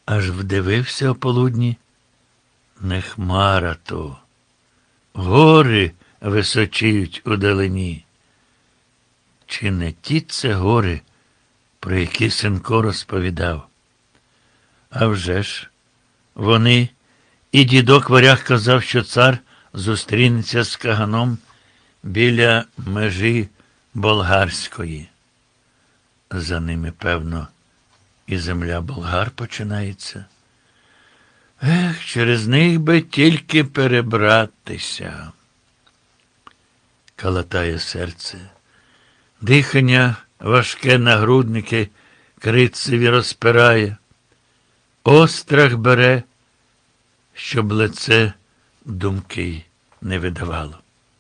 Аж вдивився ополудні, не хмара то. Гори височіють удалині. Чи не ті це гори, про які Сенко розповідав? А вже ж, вони, і дідок Варяг казав, що цар зустрінеться з Каганом біля межі болгарської. За ними, певно, і земля болгар починається. Ех, через них би тільки перебратися. Калатає серце. Дихання важке нагрудники крицеві розпирає. Острах бере, щоб лице думки не видавало.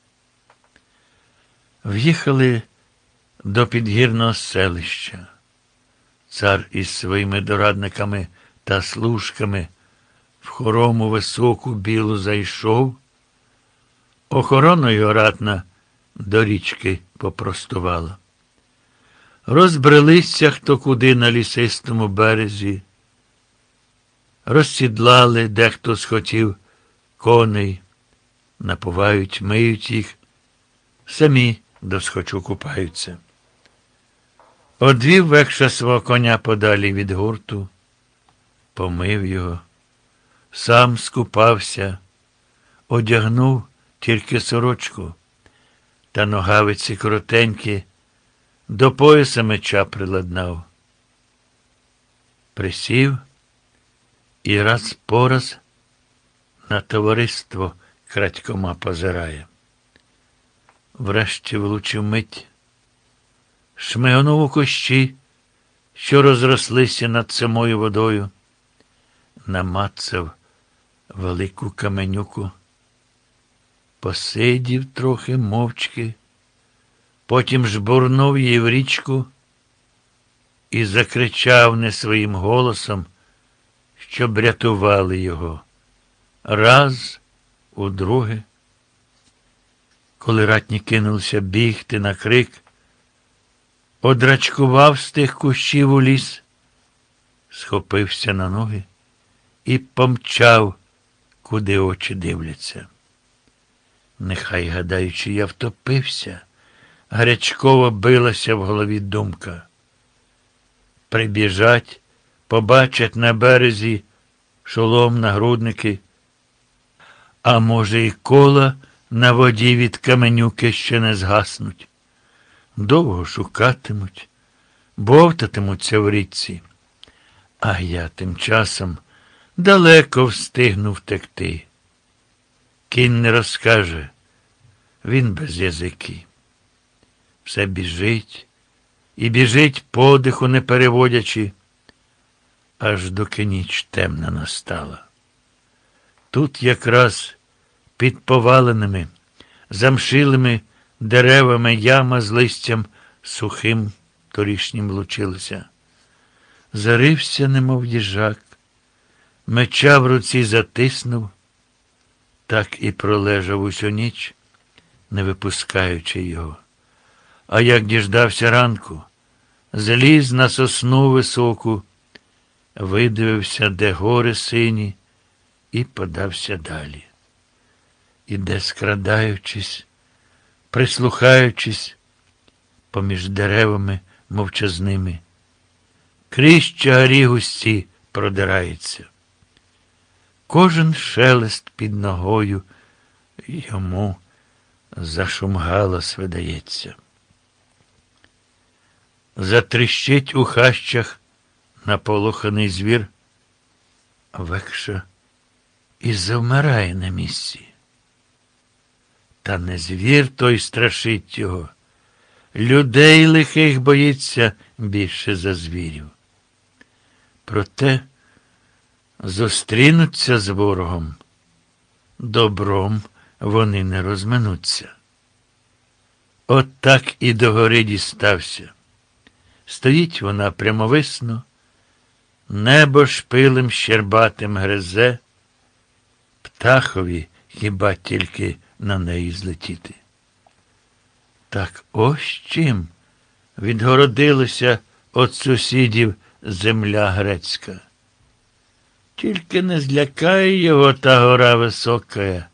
В'їхали до підгірного селища. Цар із своїми дорадниками та служками в хорому високу білу зайшов, охороною ратна до річки попростувала. Розбрелися хто куди на лісистому березі, розсідлали, дехто схотів коней, напувають, миють їх, самі досхочу купаються. Одвів Векша свого коня подалі від гурту, помив його, сам скупався, одягнув тільки сорочку, та ногавиці коротенькі, до пояса меча приладнав. Присів і раз по раз на товариство крадькома позирає. Врешті влучив мить, шмигнув у кущі, що розрослися над самою водою, намацав велику каменюку, посидів трохи мовчки, потім жбурнув її в річку і закричав не своїм голосом, щоб рятували його. Раз, удруге. Коли ратні кинулися бігти на крик, одрачкував з тих кущів у ліс, схопився на ноги і помчав, куди очі дивляться. Нехай, гадаючи, я втопився, гарячково билася в голові думка. Прибіжать, побачать на березі шолом, нагрудники, а може і кола на воді від каменюки ще не згаснуть. Довго шукатимуть, бовтатимуться в річці. А я тим часом далеко встигну втекти. Кінь не розкаже, він без язики. Все біжить і біжить, подиху не переводячи, аж доки ніч темна настала. Тут якраз під поваленими, замшилими деревами яма з листям сухим торішнім лучилася. Зарився, немов їжак, меча в руці затиснув, так і пролежав усю ніч, не випускаючи його. А як діждався ранку, зліз на сосну високу, видивився, де гори сині, і подався далі. Іде, скрадаючись, прислухаючись поміж деревами мовчазними. Крізь чагарі густі продирається. Кожен шелест під ногою йому за шум галас видається. Затріщить у хащах наполоханий звір, а Векша і завмирає на місці. Та не звір той страшить його, людей лихих боїться більше за звірів. Проте зустрінуться з ворогом, добром вони не розминуться. От так і до гори дістався. Стоїть вона прямовисно, небо шпилем щербатим гризе, птахові хіба тільки на неї злетіти. Так ось чим відгородилася від сусідів земля грецька. Тільки не злякає його та гора висока,